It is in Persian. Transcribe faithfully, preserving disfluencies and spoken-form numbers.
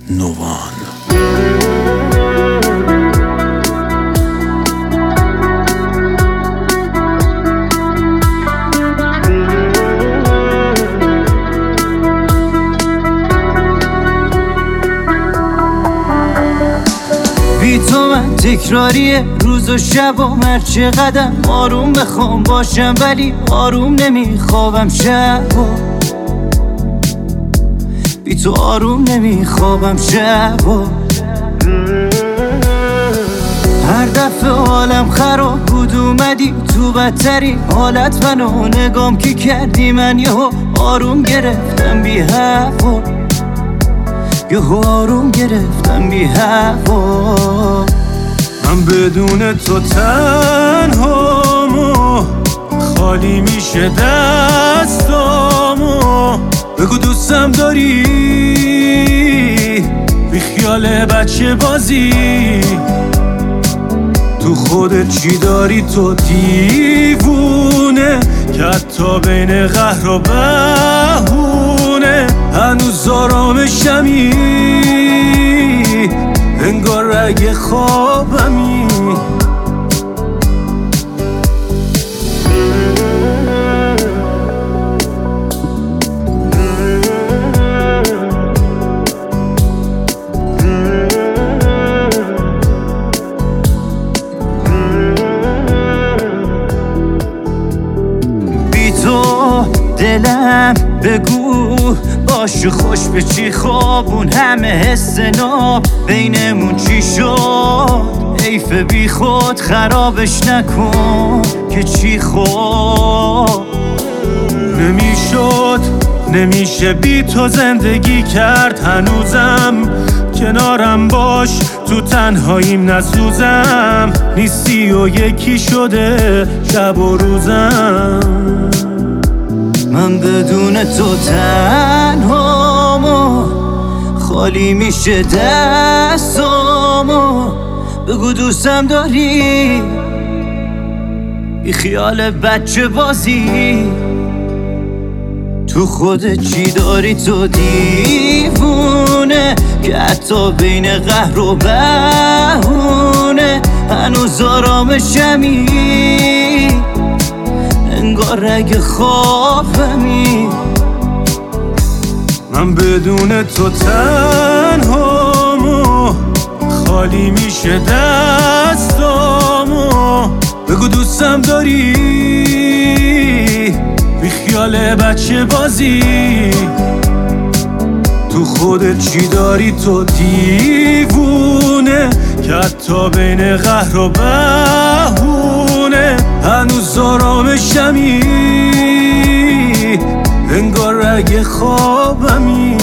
نوان. بی تو من تکراریه روز و شب و هر چقدر آروم بخوام باشم ولی آروم نمیخوابم شب و بی تو آروم نمیخوابم شب و هر دفعه حالم خراب بود اومدی تو بدترین حالت منو نگام که کردی من یهو آروم گرفتم بی هوا یهو آروم گرفتم بی هوا. من بدون تو تنهامو خالی میشه دستامو بگو دوستم داری بی خیال بچه بازی تو خودت چی داری تو دیوونه که حتی بین قهر و بهونه هنوز آرامشمی انگار رگ خوابمی. بی تو دلم بگو باش خوش به چی خوابون همه حس ناب بینمون چی شد حیف بی خود خرابش نکن که چی خود نمیشد نمیشه بی تو زندگی کرد هنوزم کنارم باش تو تنهاییم نسوزم نیستی و یکی شده شب و روزم. من بدون تو تنهامو خالی میشه دستامو بگو دوستم داری بی خیال بچه بازی تو خودت چی داری تو دیوونه که حتی بین قهر و بهونه هنوز آرامشمی انگار رگ خوابمی. من بدون تو تنهامو خالی میشه دستامو بگو دوستم داری بی خیال بچه بازی تو خودت چی داری تو دیوونه که حتی بین قهر و بهونه هنوز آرامشمی انگار رگ خوابمی.